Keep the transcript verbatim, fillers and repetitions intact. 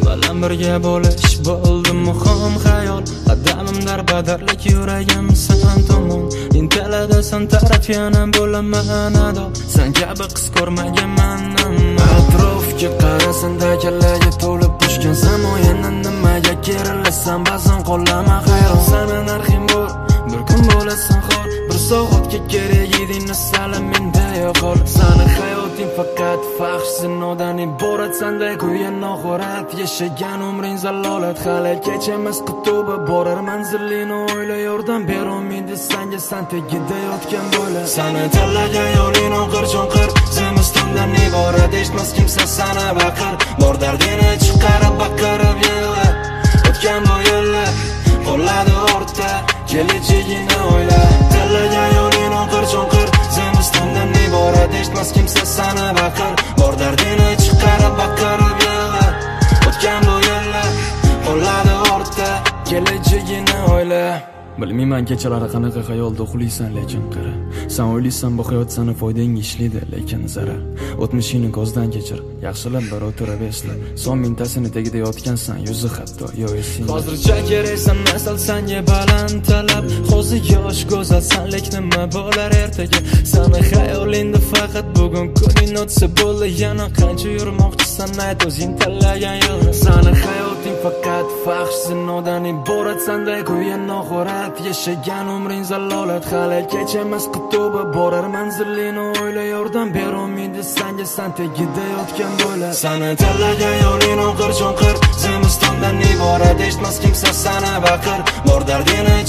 bilan birga bo'lish bo'ldi muhim xayol. Qadamim darbadarlik, yuragim san tomon intiladi, san taraf yana bo'laman ado. Sen kabi qiz ko'rmaganman. Atrofga qarasan, dagalarga to'lib tushgan zamoyaning nimaga kerilasan, ba'zan qo'llama hayron. Sana narxim bor, bir kun bo'lasan xor, bir soatga kerak eding salam menda yo'qol. Sani hayoting faqat fahsh zinodan iborat, sanday qo'ygan noxorat, yashagan umring zalolat. Hali kechamas qutuba borar manzilini o'yla, yordam berolmaydi senga san tegida yotgan bo'la. Sani tanlagan yo'ling o'qir-cho'nqir, zimistondan iborat, eshitmas kimsa sana baqir. Bor dardini chiqarib baqirib yig'la, o'tgan bu yillar qo'lladi ortda, kelajagini o'yla. Tanlagan yo'ling o'qir-cho'nqir, zimistondan iborat, eshitmas kimsa sana baqir. Bor dardini chiqarib baqirib yig'la, o'tgan bu yillar qo'lladi ortda, kelajagini o'yla. Bilmayman kechalari qanaqa xayolda uxlaysan, lekin qara. Sen o'ylaysan bu hayot sana foydangga ishlaydi, lekin zarar. O'tmishingni ko'zdan kechir, yaxshilab bir o'tirib esla. Son mintasini tagida yotgansan, yuzi hatto yo esing. Hozircha keraksan nasl sanga baland talab. Hozir yosh go'zalsanlik nima bo'lar ertaga? Sani xayolingda faqat bugun kuning o'tsa bo'ldi. Yana qancha yurmoqchisan, ayt o'zing tanlagan yo'lni. Sani hayoting faqat fahsh zinodan iborat, sanday qo'ygan noxorat, yashagan umring zalolat. Hali kechamas qutuba borar manzilini o'yla, yordam berolmaydi senga san tegida yotgan bo'la. Sani tanlagan yo'ling o'qir-cho'nqir, zimistondan iborat, eshitmas kimsa sana baqir. Bor dardini